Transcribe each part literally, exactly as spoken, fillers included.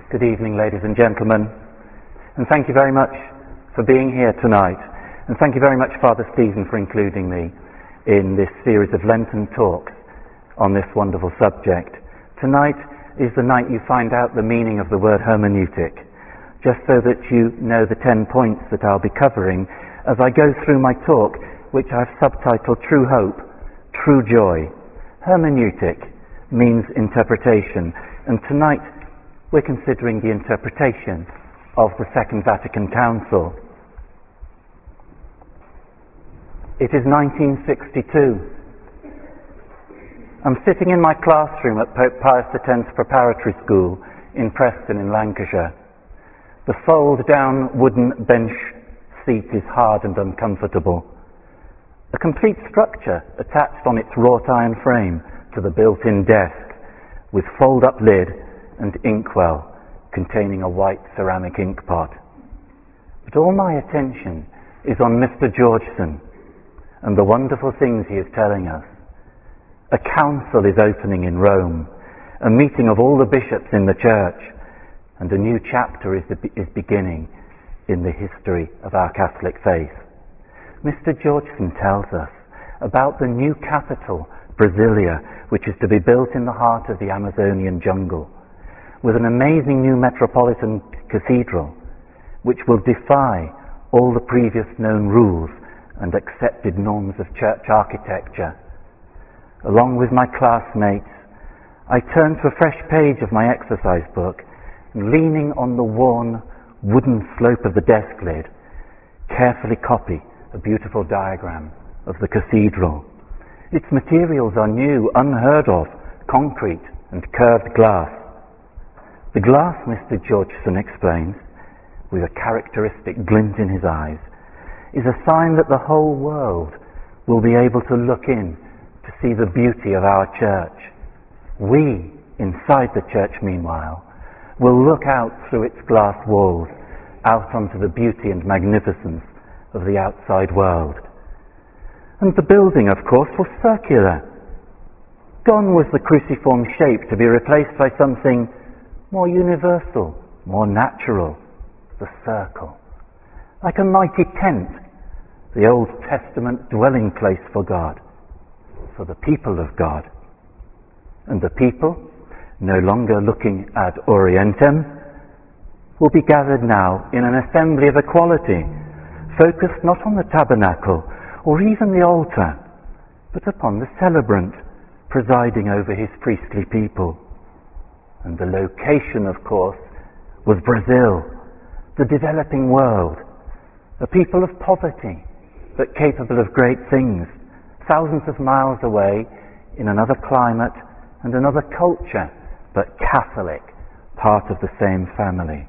Good evening, ladies and gentlemen, and thank you very much for being here tonight, and thank you very much, Father Stephen, for including me in this series of Lenten talks on this wonderful subject. Tonight is the night you find out the meaning of the word hermeneutic, just so that you know the ten points that I'll be covering as I go through my talk, which I've subtitled True Hope, True Joy. Hermeneutic means interpretation, and tonight we're considering the interpretation of the Second Vatican Council. It is nineteen sixty-two. I'm sitting in my classroom at Pope Pius X's Preparatory School in Preston in Lancashire. The fold-down wooden bench seat is hard and uncomfortable. A complete structure attached on its wrought iron frame to the built-in desk, with fold-up lid and inkwell containing a white ceramic ink pot. But all my attention is on Mister Georgeson and the wonderful things he is telling us. A council is opening in Rome, a meeting of all the bishops in the church, and a new chapter is, is beginning in the history of our Catholic faith. Mister Georgeson tells us about the new capital, Brasilia, which is to be built in the heart of the Amazonian jungle, with an amazing new metropolitan cathedral, which will defy all the previous known rules and accepted norms of church architecture. Along with my classmates, I turn to a fresh page of my exercise book, and leaning on the worn wooden slope of the desk lid, carefully copy a beautiful diagram of the cathedral. Its materials are new, unheard of, concrete and curved glass. The glass, Mister Georgeson explains, with a characteristic glint in his eyes, is a sign that the whole world will be able to look in to see the beauty of our church. We, inside the church, meanwhile, will look out through its glass walls, out onto the beauty and magnificence of the outside world. And the building, of course, was circular. Gone was the cruciform shape to be replaced by something more universal, more natural, the circle. Like a mighty tent, the Old Testament dwelling place for God, for the people of God. And the people, no longer looking ad orientem, will be gathered now in an assembly of equality, focused not on the tabernacle or even the altar, but upon the celebrant presiding over his priestly people. And the location, of course, was Brazil, the developing world, a people of poverty, but capable of great things, thousands of miles away in another climate and another culture, but Catholic, part of the same family.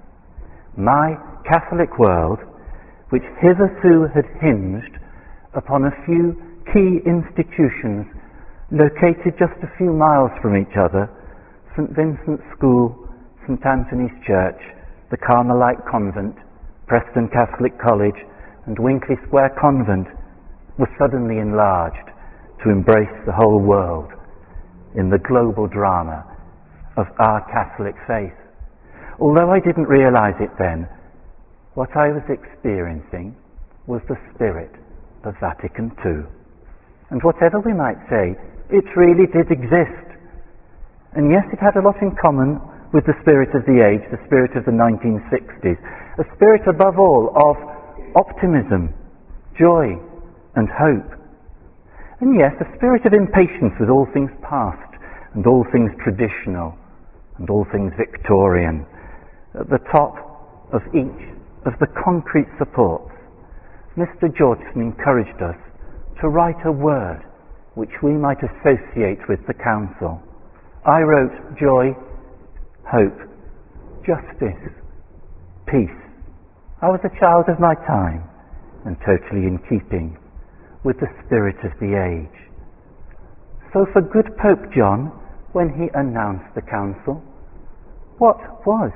My Catholic world, which hitherto had hinged upon a few key institutions located just a few miles from each other, Saint Vincent's School, Saint Anthony's Church, the Carmelite Convent, Preston Catholic College, and Winkley Square Convent, was suddenly enlarged to embrace the whole world in the global drama of our Catholic faith. Although I didn't realize it then, what I was experiencing was the spirit of Vatican Two. And whatever we might say, it really did exist. And yes, it had a lot in common with the spirit of the age, the spirit of the nineteen sixties, a spirit above all of optimism, joy and hope. And yes, a spirit of impatience with all things past and all things traditional and all things Victorian. At the top of each of the concrete supports, Mister Georgeson encouraged us to write a word which we might associate with the council. I wrote joy, hope, justice, peace. I was a child of my time and totally in keeping with the spirit of the age. So for good Pope John, when he announced the council, what was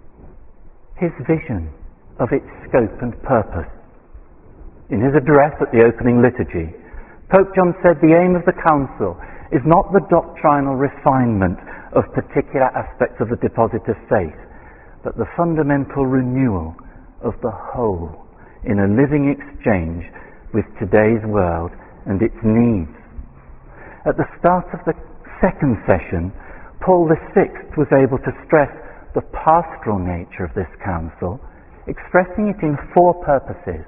his vision of its scope and purpose? In his address at the opening liturgy, Pope John said the aim of the council is not the doctrinal refinement of particular aspects of the deposit of faith, but the fundamental renewal of the whole in a living exchange with today's world and its needs. At the start of the second session, Paul the Sixth was able to stress the pastoral nature of this council, expressing it in four purposes: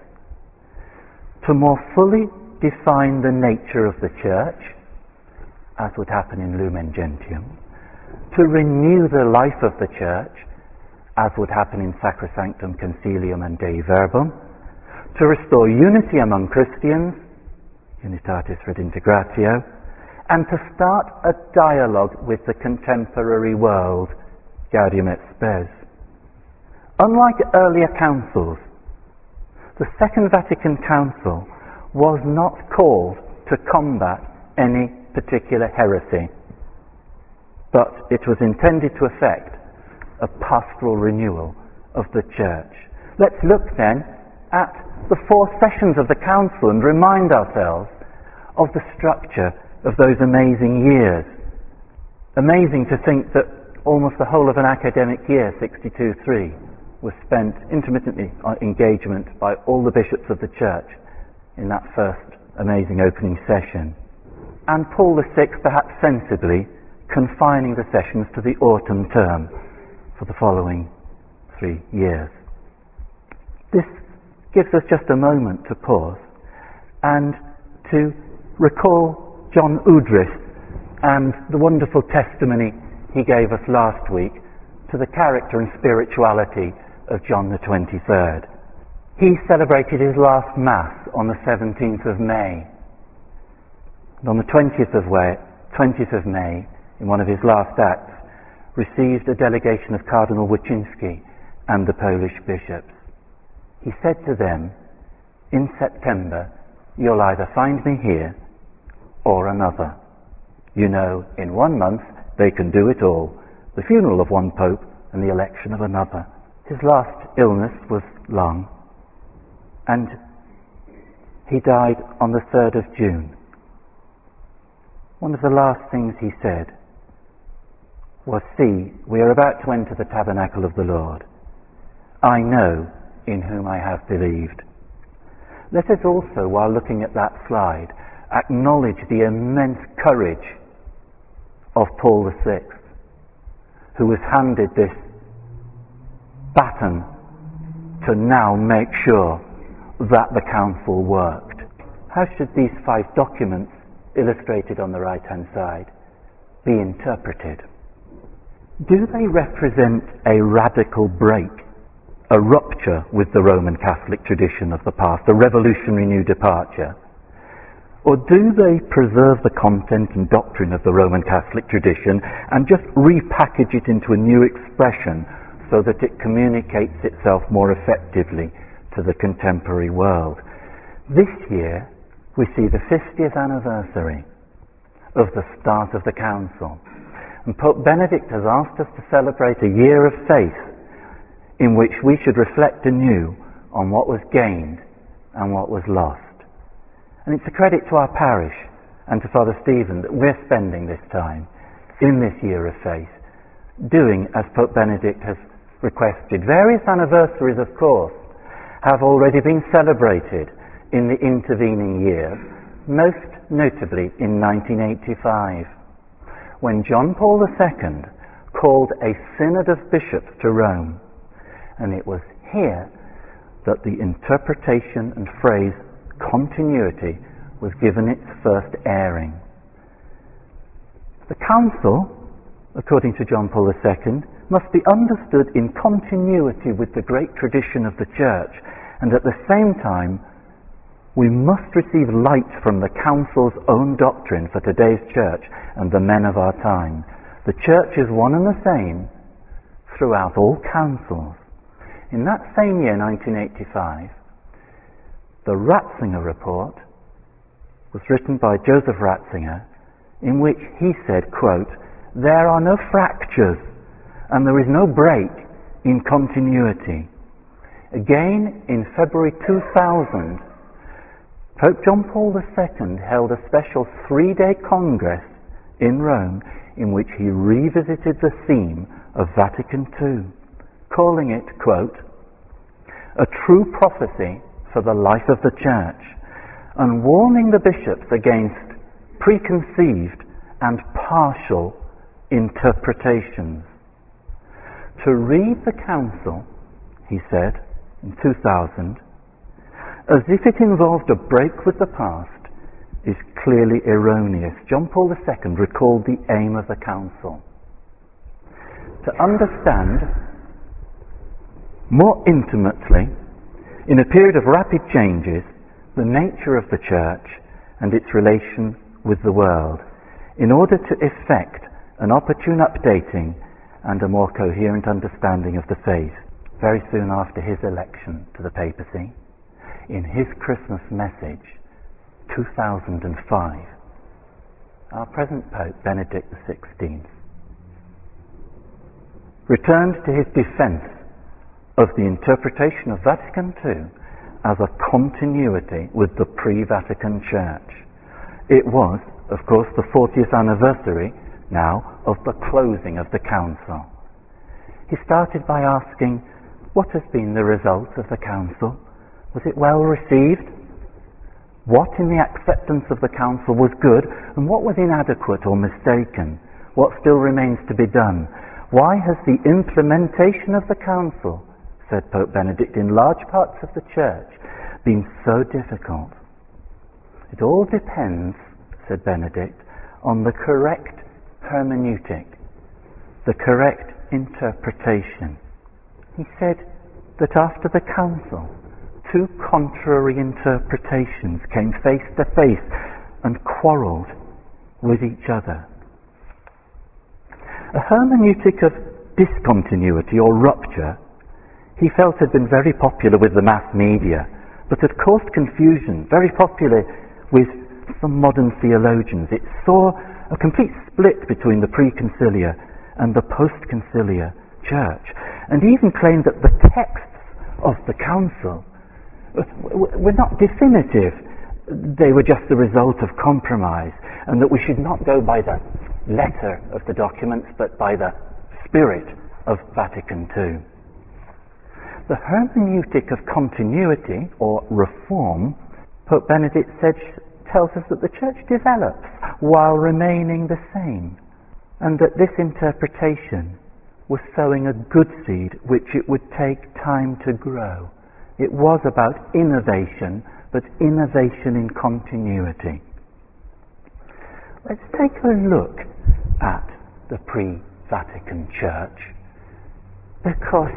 to more fully define the nature of the church, as would happen in Lumen Gentium; to renew the life of the church, as would happen in Sacrosanctum Concilium and Dei Verbum; to restore unity among Christians, Unitatis Redintegratio; and to start a dialogue with the contemporary world, Gaudium et Spes. Unlike earlier councils, the Second Vatican Council was not called to combat any particular heresy, but it was intended to effect a pastoral renewal of the Church. Let's look then at the four sessions of the Council and remind ourselves of the structure of those amazing years. Amazing to think that almost the whole of an academic year, sixty-two three, was spent intermittently on engagement by all the bishops of the Church in that first amazing opening session. And Paul the Sixth, perhaps sensibly, confining the sessions to the autumn term for the following three years. This gives us just a moment to pause and to recall John Udrith and the wonderful testimony he gave us last week to the character and spirituality of John the twenty-third. He celebrated his last Mass on the seventeenth of May. And on the twentieth of May, in one of his last acts, received a delegation of Cardinal Wyszynski and the Polish bishops. He said to them, "In September, you'll either find me here or another. You know, in one month they can do it all, the funeral of one pope and the election of another." His last illness was lung, and he died on the third of June. One of the last things he said was, "See, we are about to enter the tabernacle of the Lord. I know in whom I have believed." Let us also, while looking at that slide, acknowledge the immense courage of Paul the Sixth, who was handed this baton to now make sure that the council worked. How should these five documents, illustrated on the right-hand side, be interpreted? Do they represent a radical break, a rupture with the Roman Catholic tradition of the past, a revolutionary new departure? Or do they preserve the content and doctrine of the Roman Catholic tradition and just repackage it into a new expression so that it communicates itself more effectively to the contemporary world? This year we see the fiftieth anniversary of the start of the Council, and Pope Benedict has asked us to celebrate a year of faith in which we should reflect anew on what was gained and what was lost. And it's a credit to our parish and to Father Stephen that we're spending this time in this year of faith doing as Pope Benedict has requested. Various anniversaries, of course, have already been celebrated in the intervening years, most notably in nineteen eighty-five, when John Paul the Second called a synod of bishops to Rome, and it was here that the interpretation and phrase continuity was given its first airing. The Council, according to John Paul the Second, must be understood in continuity with the great tradition of the Church, and at the same time we must receive light from the Council's own doctrine for today's Church and the men of our time. The Church is one and the same throughout all councils. In that same year, nineteen eighty-five, the Ratzinger report was written by Joseph Ratzinger, in which he said, quote, "There are no fractures and there is no break in continuity." Again, in February two thousand, Pope John Paul the Second held a special three-day congress in Rome in which he revisited the theme of Vatican Two, calling it, quote, a true prophecy for the life of the church, and warning the bishops against preconceived and partial interpretations. To read the council, he said in two thousand, as if it involved a break with the past is clearly erroneous. John Paul the Second recalled the aim of the council: to understand more intimately, in a period of rapid changes, the nature of the church and its relation with the world, in order to effect an opportune updating and a more coherent understanding of the faith. Very soon after his election to the papacy, in his Christmas message, two thousand five, our present Pope, Benedict the Sixteenth, returned to his defense of the interpretation of Vatican Two as a continuity with the pre-Vatican Church. It was, of course, the fortieth anniversary now of the closing of the Council. He started by asking, what has been the result of the Council? Was it well received? What in the acceptance of the Council was good, and what was inadequate or mistaken? What still remains to be done? Why has the implementation of the Council, said Pope Benedict, in large parts of the Church been so difficult? It all depends, said Benedict, on the correct hermeneutic, the correct interpretation. He said that after the Council, two contrary interpretations came face to face and quarrelled with each other. A hermeneutic of discontinuity or rupture, he felt, had been very popular with the mass media, but had caused confusion, very popular with some modern theologians. It saw a complete split between the pre-conciliar and the post-conciliar church, and even claimed that the texts of the Council were not definitive. They were just the result of compromise, and that we should not go by the letter of the documents, but by the spirit of Vatican Two. The hermeneutic of continuity, or reform, Pope Benedict said, tells us that the Church develops while remaining the same, and that this interpretation was sowing a good seed which it would take time to grow. It was about innovation, but innovation in continuity. Let's take a look at the pre-Vatican Church, because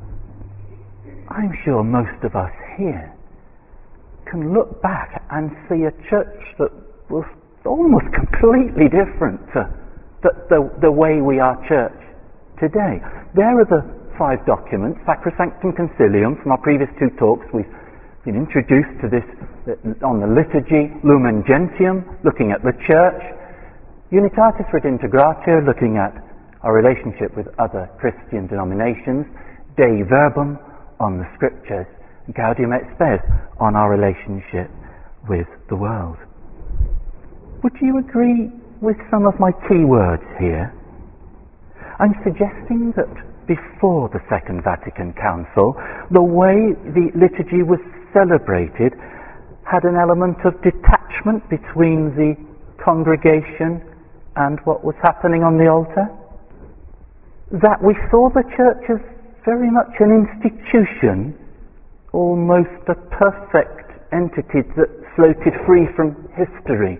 I'm sure most of us here can look back and see a church that was almost completely different to the, the, the way we are church today. There are the five documents, Sacrosanctum Concilium. From our previous two talks, we've been introduced to this on the liturgy, Lumen Gentium, looking at the church, Unitatis Redintegratio, looking at our relationship with other Christian denominations, Dei Verbum, on the scriptures, Gaudium et Spes, on our relationship with the world. Would you agree with some of my key words here? I'm suggesting that before the Second Vatican Council, the way the liturgy was celebrated had an element of detachment between the congregation and what was happening on the altar. That we saw the church as very much an institution, almost a perfect entity that floated free from history.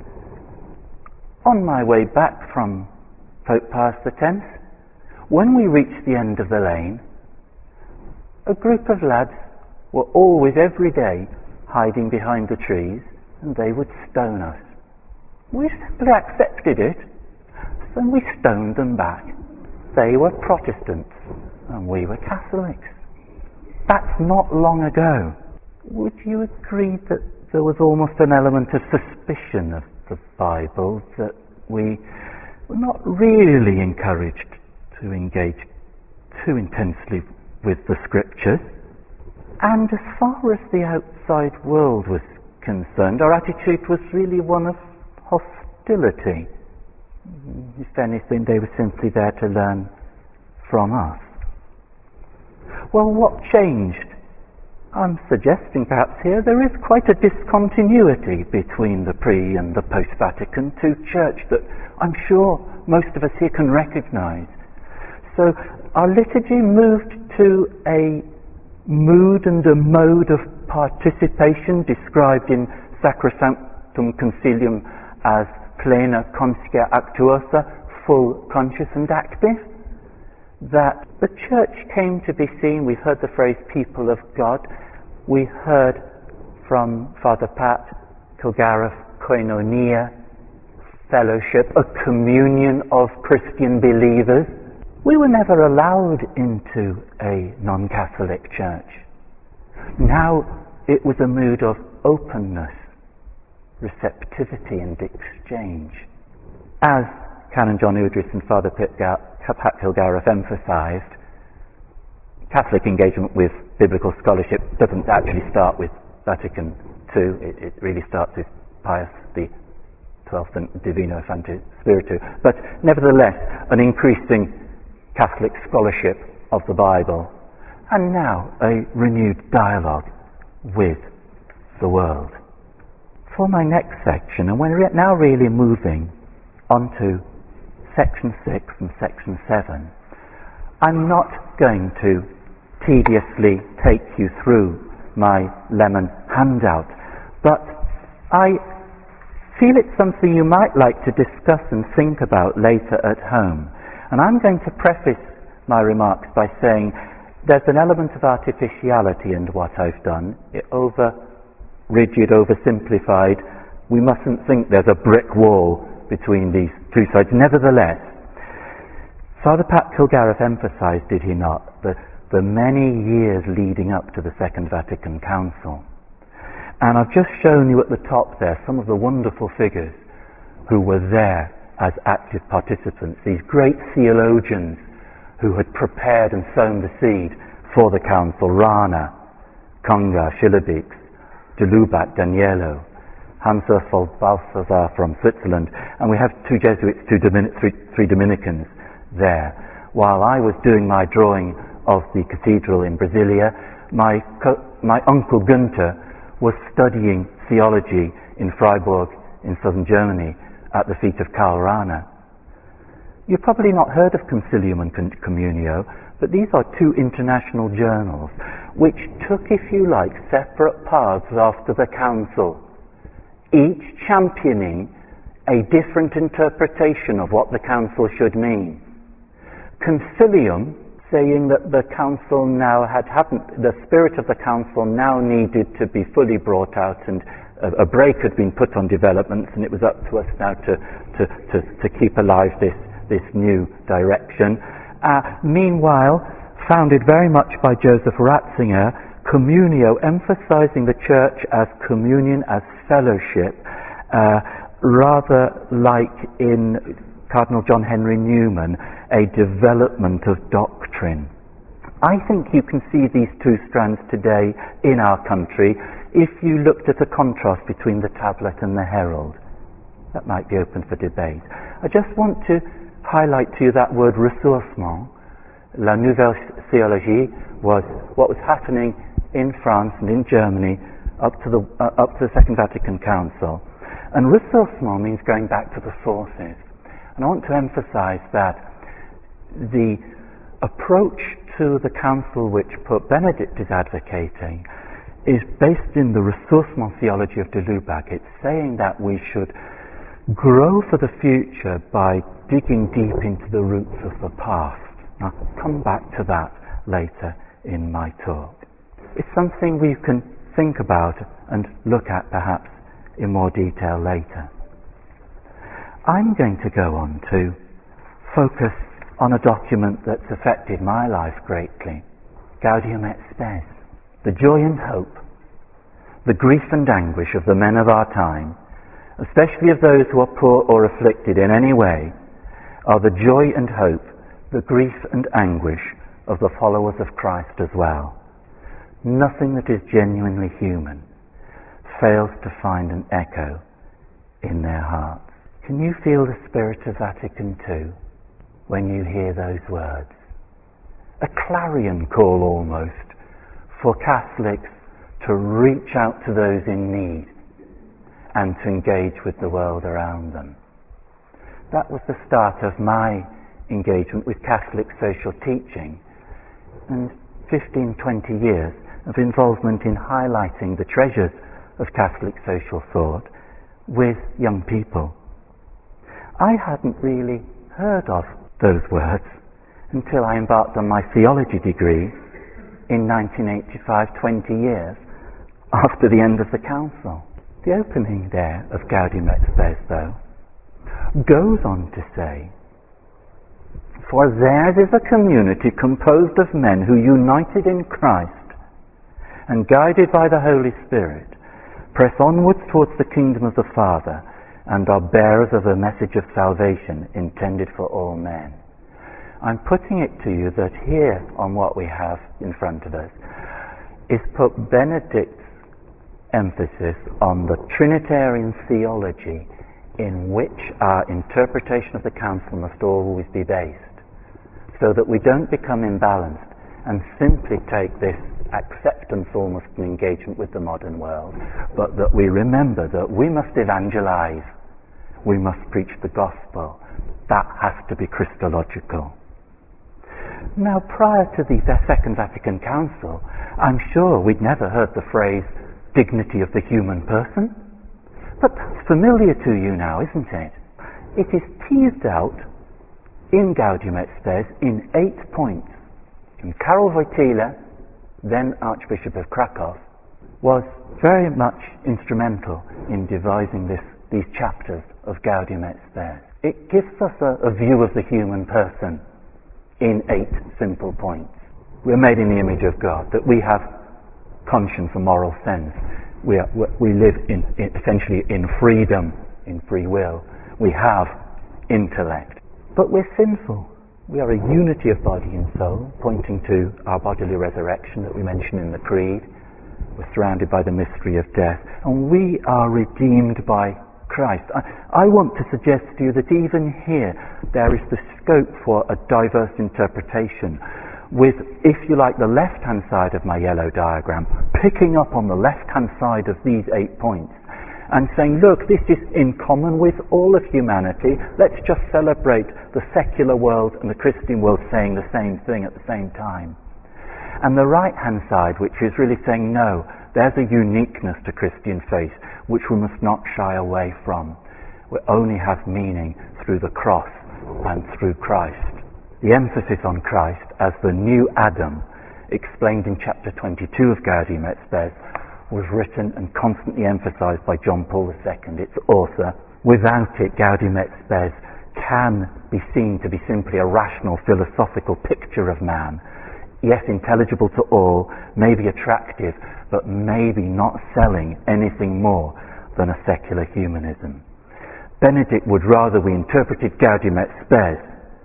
On my way back from Pope Pius the Tenth, when we reached the end of the lane, a group of lads were always, every day, hiding behind the trees, and they would stone us. We simply accepted it, and we stoned them back. They were Protestants, and we were Catholics. That's not long ago. Would you agree that there was almost an element of suspicion of the Bible, that we were not really encouraged to engage too intensely with the Scriptures? And as far as the outside world was concerned, our attitude was really one of hostility. If anything, they were simply there to learn from us. Well, what changed? I'm suggesting perhaps here there is quite a discontinuity between the pre and the post-Vatican two church that I'm sure most of us here can recognize. So our liturgy moved to a mood and a mode of participation described in Sacrosanctum Concilium as plena conscia actuosa, full, conscious and active. That the church came to be seen, we've heard the phrase people of God, we heard from Father Pat Kilgareth, koinonia, fellowship, a communion of Christian believers. We were never allowed into a non-Catholic church. Now it was a mood of openness, receptivity and exchange. As Canon John Udris and Father Pat Kilgareth emphasised, Catholic engagement with biblical scholarship doesn't actually start with Vatican two, it, it really starts with Pius the twelfth and Divino Sancti Spiritu, but nevertheless an increasing Catholic scholarship of the Bible, and now a renewed dialogue with the world. For my next section, and we're now really moving on to section six and section seven, I'm not going to tediously take you through my lemon handout, but I feel it's something you might like to discuss and think about later at home. And I'm going to preface my remarks by saying there's an element of artificiality in what I've done. It over rigid, oversimplified. We mustn't think there's a brick wall between these two sides. Nevertheless, Father Pat Kilgareth emphasised, did he not, the, the many years leading up to the Second Vatican Council. And I've just shown you at the top there some of the wonderful figures who were there as active participants, these great theologians who had prepared and sown the seed for the council: Rana, Conga, Schillebeeckx, de Lubac, Danielo, Hans Urfeld Balthasar from Switzerland, and we have two Jesuits, two Domin- three, three Dominicans there. While I was doing my drawing of the cathedral in Brasilia, my, co- my uncle Günther was studying theology in Freiburg in southern Germany at the feet of Karl Rahner. You've probably not heard of Concilium and Communio, but these are two international journals which took, if you like, separate paths after the council, each championing a different interpretation of what the council should mean. Concilium saying that the council now had hadn't the spirit of the council now needed to be fully brought out, and a, a brake had been put on developments, and it was up to us now to to to, to keep alive this this new direction. Uh, meanwhile, founded very much by Joseph Ratzinger, Communio, emphasizing the church as communion, as fellowship, uh, rather like in Cardinal John Henry Newman, a development of doctrine. I think you can see these two strands today in our country if you looked at a contrast between the tablet and the herald. That might be open for debate. I just want to highlight to you that word ressourcement. La Nouvelle Théologie was what was happening in France and in Germany up to the uh, up to the Second Vatican Council. And ressourcement means going back to the sources. And I want to emphasize that the approach to the council which Pope Benedict is advocating is based in the ressourcement theology of de Lubac. It's saying that we should grow for the future by digging deep into the roots of the past. I'll come back to that later in my talk. It's something we can think about and look at perhaps in more detail later. I'm going to go on to focus on a document that's affected my life greatly, Gaudium et Spes. The joy and hope, the grief and anguish of the men of our time, especially of those who are poor or afflicted in any way, are the joy and hope, the grief and anguish of the followers of Christ as well. Nothing that is genuinely human fails to find an echo in their hearts. Can you feel the spirit of Vatican two when you hear those words? a clarion call almost for Catholics to reach out to those in need and to engage with the world around them. That was the start of my engagement with Catholic social teaching, and fifteen, twenty years of involvement in highlighting the treasures of Catholic social thought with young people. I hadn't really heard of those words until I embarked on my theology degree in nineteen eighty-five, twenty years after the end of the Council. The opening there of Gaudium et Spes, though, goes on to say, "For theirs is a community composed of men who, united in Christ and guided by the Holy Spirit, press onwards towards the kingdom of the Father and are bearers of a message of salvation intended for all men." I'm putting it to you that here on what we have in front of us is put Benedict's emphasis on the Trinitarian theology in which our interpretation of the Council must always be based, so that we don't become imbalanced and simply take this acceptance almost an engagement with the modern world, but that we remember that we must evangelize, we must preach the gospel. That has to be Christological. Now, prior to the Second Vatican Council, I'm sure we'd never heard the phrase dignity of the human person, but that's familiar to you now, isn't it? It is teased out in Gaudium et Spes in eight points. And Karol Wojtyla, then Archbishop of Krakow, was very much instrumental in devising this, these chapters of Gaudium et Spes. It gives us a, a view of the human person in eight simple points. We're made in the image of God, that we have conscience and moral sense. We, are, we live in, in, essentially in freedom, in free will. We have intellect. But we're sinful. We are a unity of body and soul, pointing to our bodily resurrection that we mention in the Creed. We're surrounded by the mystery of death. And we are redeemed by Christ. I, I want to suggest to you that even here there is the scope for a diverse interpretation, with, if you like, the left-hand side of my yellow diagram, picking up on the left-hand side of these eight points and saying, look, this is in common with all of humanity. Let's just celebrate the secular world and the Christian world saying the same thing at the same time. And the right-hand side, which is really saying, no, there's a uniqueness to Christian faith which we must not shy away from. We only have meaning through the cross and through Christ. The emphasis on Christ as the new Adam, explained in chapter twenty-two of Gaudium et Spes, was written and constantly emphasized by John Paul the Second, its author. Without it, Gaudium et Spes can be seen to be simply a rational philosophical picture of man. Yes, intelligible to all, maybe attractive, but maybe not selling anything more than a secular humanism. Benedict would rather we interpreted Gaudium et Spes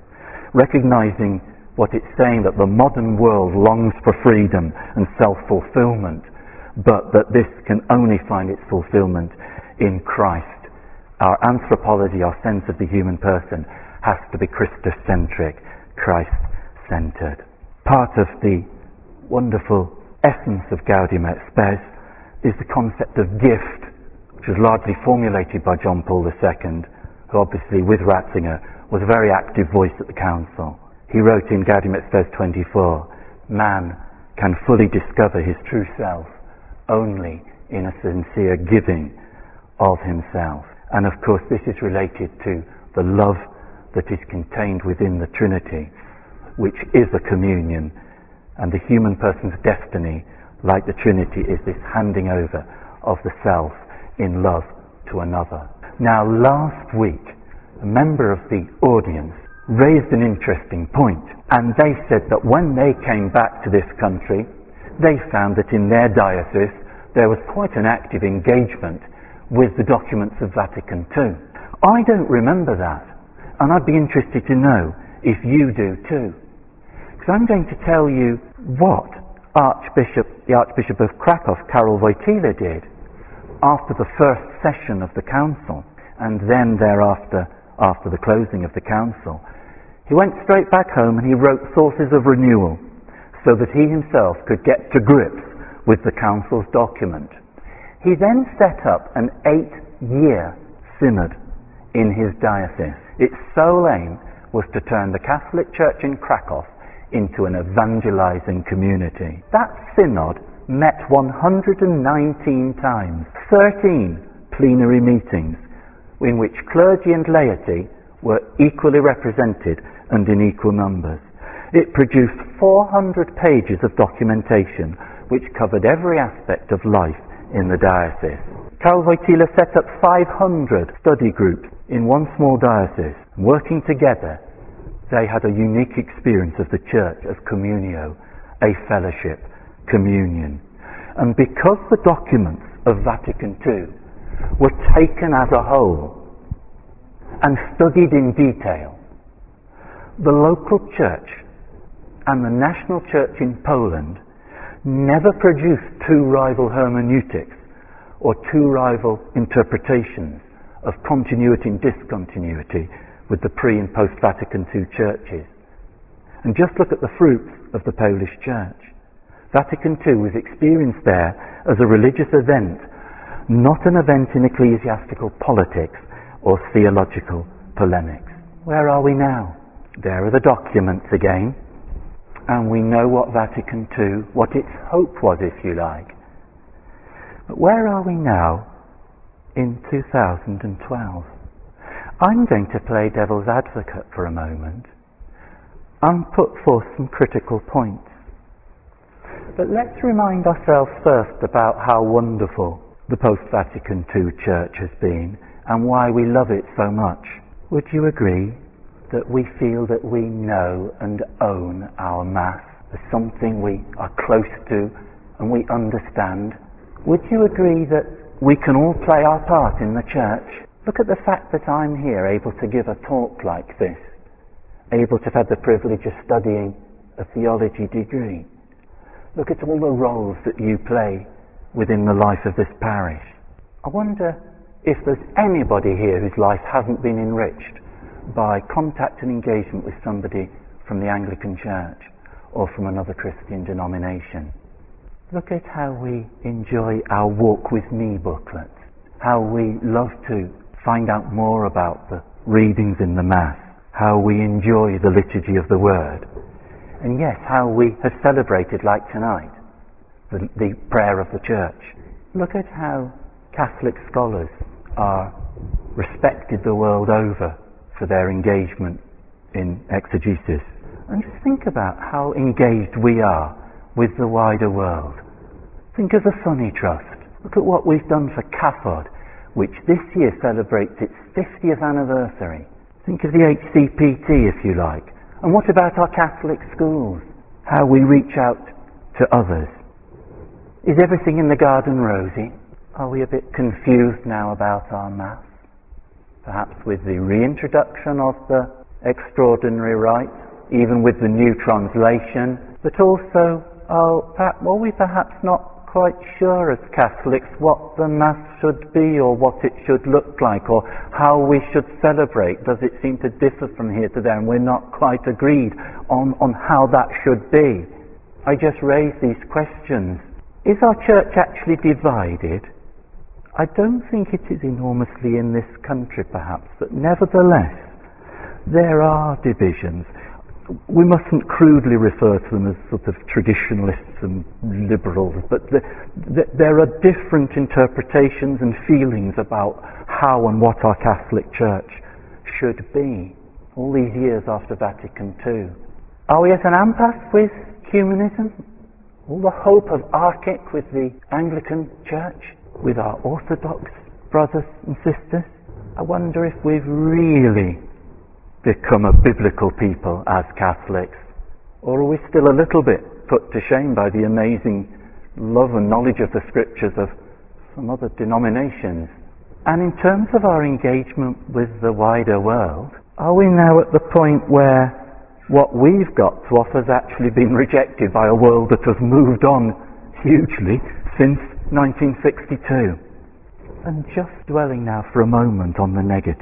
recognizing what it's saying, that the modern world longs for freedom and self-fulfillment, but that this can only find its fulfillment in Christ. Our anthropology, our sense of the human person, has to be Christocentric, Christ-centered. Part of the wonderful essence of Gaudium et Spes is the concept of gift, which was largely formulated by John Paul the Second, who obviously, with Ratzinger, was a very active voice at the Council. He wrote in Gaudium et Spes twenty-four, man can fully discover his true self only in a sincere giving of himself. And of course this is related to the love that is contained within the Trinity, which is a communion, and the human person's destiny, like the Trinity, is this handing over of the self in love to another. Now, last week, a member of the audience raised an interesting point, and they said that when they came back to this country, they found that in their diocese there was quite an active engagement with the documents of Vatican Two. I don't remember that, and I'd be interested to know if you do too. Because I'm going to tell you what Archbishop, the Archbishop of Krakow, Karol Wojtyla, did after the first session of the Council, and then thereafter, after the closing of the Council. He went straight back home and he wrote Sources of Renewal so that he himself could get to grips with the council's document. He then set up an eight-year synod in his diocese. Its sole aim was to turn the Catholic Church in Krakow into an evangelizing community. That synod met one hundred nineteen times, thirteen plenary meetings in which clergy and laity were equally represented and in equal numbers. It produced four hundred pages of documentation which covered every aspect of life in the diocese. Karol Wojtyla set up five hundred study groups in one small diocese. Working together, they had a unique experience of the Church as communio, a fellowship, communion. And because the documents of Vatican Two were taken as a whole and studied in detail, the local church and the national church in Poland never produced two rival hermeneutics or two rival interpretations of continuity and discontinuity with the pre- and post-Vatican Two churches. And just look at the fruits of the Polish Church. Vatican Two was experienced there as a religious event, not an event in ecclesiastical politics or theological polemics. Where are we now? There are the documents again, and we know what Vatican Two, what its hope was, if you like. But where are we now in two thousand twelve? I'm going to play devil's advocate for a moment and put forth some critical points. But let's remind ourselves first about how wonderful the post-Vatican Two church has been and why we love it so much. Would you agree that we feel that we know and own our Mass as something we are close to and we understand? Would you agree that we can all play our part in the church? Look at the fact that I'm here able to give a talk like this, able to have had the privilege of studying a theology degree. Look at all the roles that you play within the life of this parish. I wonder if there's anybody here whose life hasn't been enriched by contact and engagement with somebody from the Anglican Church or from another Christian denomination. Look at how we enjoy our Walk With Me booklets, how we love to find out more about the readings in the Mass, how we enjoy the liturgy of the Word, and yes, how we have celebrated, like tonight, the, the prayer of the Church. Look at how Catholic scholars are respected the world over for their engagement in exegesis. And just think about how engaged we are with the wider world. Think of the Sunny Trust. Look at what we've done for CAFOD, which this year celebrates its fiftieth anniversary. Think of the H C P T, if you like. And what about our Catholic schools? How we reach out to others. Is everything in the garden rosy? Are we a bit confused now about our Mass? Perhaps with the reintroduction of the extraordinary rite, even with the new translation, but also, oh, perhaps, are we perhaps not quite sure as Catholics what the Mass should be or what it should look like or how we should celebrate? Does it seem to differ from here to there and we're not quite agreed on, on how that should be? I just raise these questions. Is our church actually divided? I don't think it is enormously in this country perhaps, but nevertheless there are divisions. We mustn't crudely refer to them as sort of traditionalists and liberals, but the, the, there are different interpretations and feelings about how and what our Catholic Church should be all these years after Vatican Two. Are we at an impasse with humanism? All the hope of Arkic with the Anglican Church, with our Orthodox brothers and sisters? I wonder if we've really become a biblical people as Catholics, or are we still a little bit put to shame by the amazing love and knowledge of the Scriptures of some other denominations? And in terms of our engagement with the wider world, are we now at the point where what we've got to offer has actually been rejected by a world that has moved on hugely since nineteen sixty-two? And just dwelling now for a moment on the negative,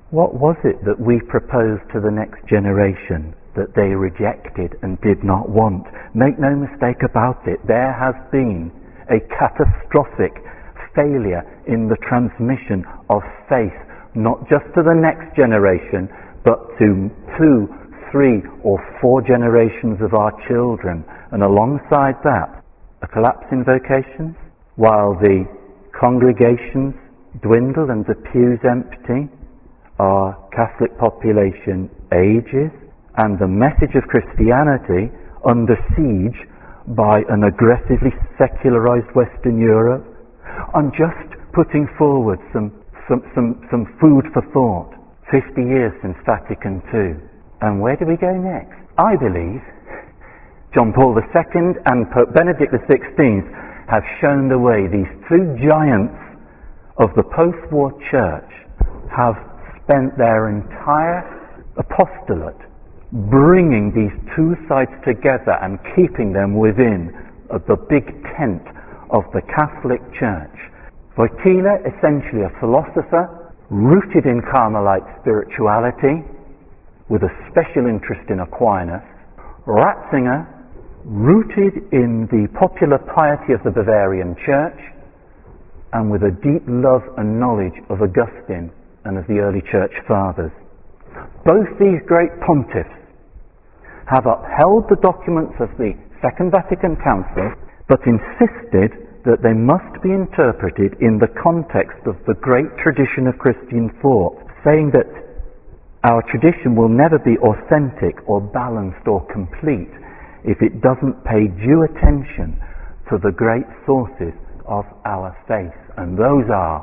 What was it that we proposed to the next generation that they rejected and did not want? Make no mistake about it, there has been a catastrophic failure in the transmission of faith, not just to the next generation, but to two, three, or four generations of our children. And alongside that, a collapse in vocations, while the congregations dwindle and the pews empty, our Catholic population ages, and the message of Christianity under siege by an aggressively secularized Western Europe. I'm just putting forward some, some, some, some food for thought. fifty years since Vatican Two. And where do we go next? I believe John Paul the Second and Pope Benedict the Sixteenth have shown the way. These two giants of the post-war church have spent their entire apostolate bringing these two sides together and keeping them within uh, the big tent of the Catholic Church. Wojtyla, essentially a philosopher rooted in Carmelite spirituality with a special interest in Aquinas. Ratzinger, rooted in the popular piety of the Bavarian Church and with a deep love and knowledge of Augustine and of the early Church Fathers. Both these great pontiffs have upheld the documents of the Second Vatican Council, but insisted that they must be interpreted in the context of the great tradition of Christian thought, saying that our tradition will never be authentic or balanced or complete if it doesn't pay due attention to the great sources of our faith. And those are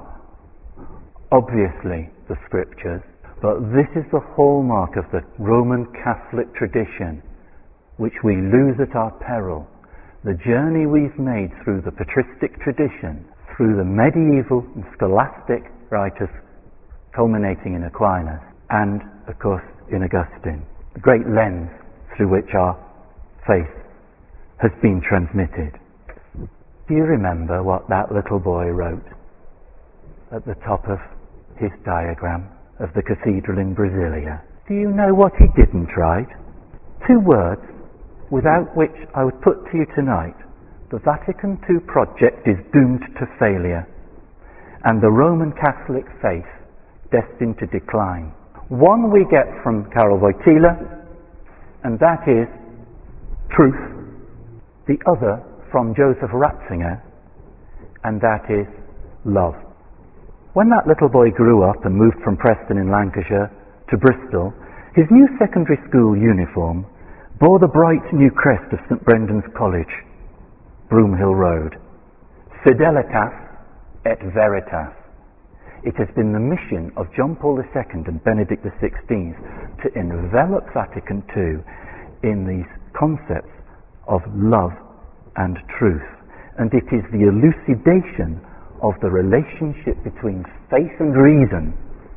obviously the Scriptures, but this is the hallmark of the Roman Catholic tradition, which we lose at our peril. The journey we've made through the patristic tradition, through the medieval and scholastic writers culminating in Aquinas, and, of course, in Augustine, the great lens through which our faith has been transmitted. Do you remember what that little boy wrote at the top of his diagram of the cathedral in Brasilia? Do you know what he didn't write? Two words without which I would put to you tonight: the Vatican Two project is doomed to failure and the Roman Catholic faith destined to decline. One we get from Karol Wojtyla, and that is truth. The other from Joseph Ratzinger, and that is love. When that little boy grew up and moved from Preston in Lancashire to Bristol, his new secondary school uniform bore the bright new crest of St Brendan's College, Broomhill Road. Fidelitas et Veritas. It has been the mission of John Paul the Second and Benedict the Sixteenth to envelop Vatican Two in these concepts of love and truth. And it is the elucidation of the relationship between faith and reason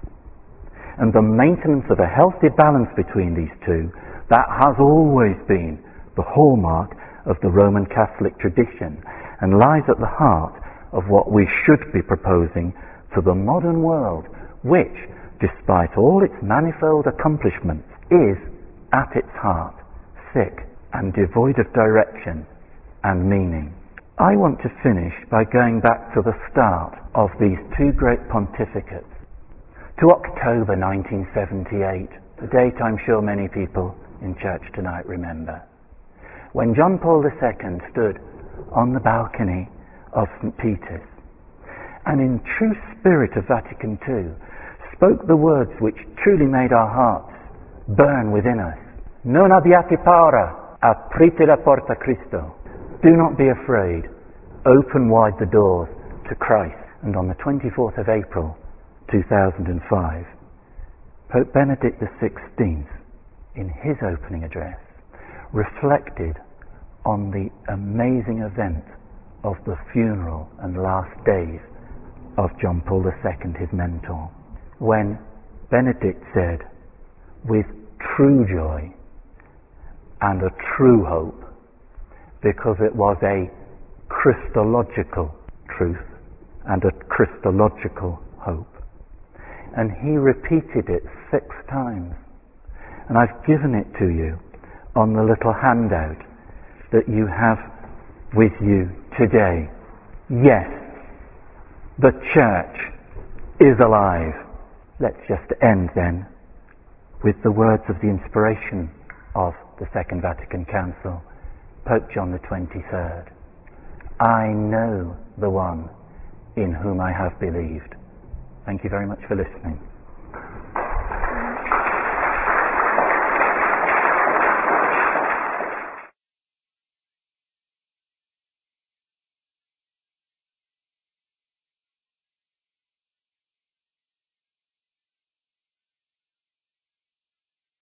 and the maintenance of a healthy balance between these two that has always been the hallmark of the Roman Catholic tradition and lies at the heart of what we should be proposing to the modern world, which, despite all its manifold accomplishments, is at its heart sick and devoid of direction and meaning. I want to finish by going back to the start of these two great pontificates, to October nineteen seventy-eight, a date I'm sure many people in church tonight remember, when John Paul the Second stood on the balcony of Saint Peter's and in true spirit of Vatican Two spoke the words which truly made our hearts burn within us. Non abbiate paura, aprite la porta Cristo. Do not be afraid, open wide the doors to Christ. And on the twenty-fourth of April two thousand five, Pope Benedict the Sixteenth, in his opening address, reflected on the amazing event of the funeral and last days of John Paul the Second, his mentor, when Benedict said, with true joy and a true hope, because it was a Christological truth and a Christological hope. And he repeated it six times. And I've given it to you on the little handout that you have with you today. Yes, the church is alive. Let's just end then with the words of the inspiration of the Second Vatican Council, Pope John the twenty-third. I know the one in whom I have believed. Thank you very much for listening.